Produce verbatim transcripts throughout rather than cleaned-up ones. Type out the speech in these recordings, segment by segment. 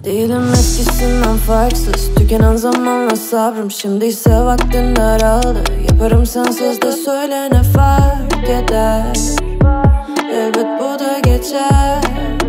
Değilim eskisinden farksız, tükenen zamanla sabrım şimdi ise vaktin daraldı. Yaparım sensiz de söyle ne fark eder. Elbet bu da geçer.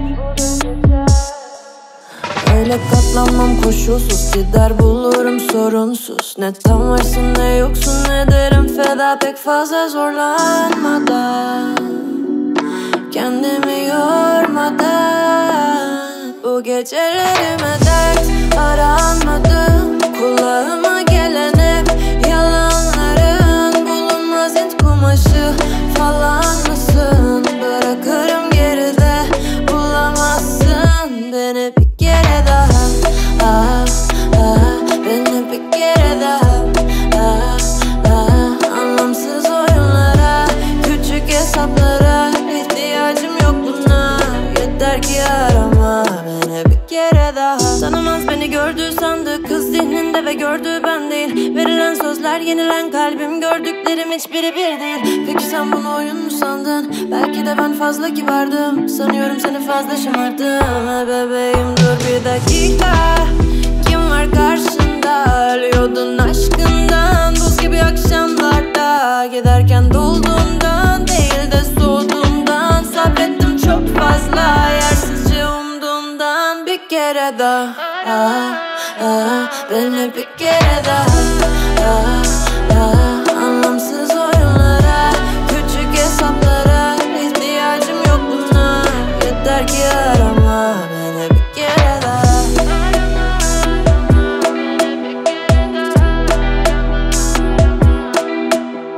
Öyle katlanmam koşulsuz, gider bulurum sorunsuz. Ne tam varsın ne yoksun ederim feda pek fazla zorlanmadan, kendimi yormadan. Bu gecelerime dert aranmadım, kulağıma gelen hep yalanların. Bulunmaz int kumaşı falan mısın? Bırakırım geride, bulamazsın beni bir kere daha. Ah, ah, beni bir kere daha. Ah, ah, anlamsız oyunlara, küçük hesaplara ihtiyacım yok buna. Yeter ki arama beni bir kere daha. Tanımaz beni gördü sandı, kız zihninde ve gördü ben değil. Verilen sözler yenilen kalbim, gördüklerim hiçbiri bir değil. Peki sen bunu oyun mu sandın? Belki de ben fazla kibardım, sanıyorum seni fazla şımardım. Ha bebeğim dur bir dakika, kim var karşında? Ölüyordun aşkından, buz gibi akşamlarda. Giderken dolduğundan değil de soğuduğundan, sabrettim çok fazla yersizce umduğumdan. Bir kere daha, ah, ah, beni bir kere daha. Ah, ah, anlamsız oyunlara, küçük hesaplara ihtiyacım yok buna. Yeter ki arama beni bir kere daha.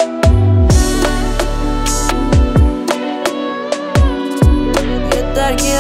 Yeter ki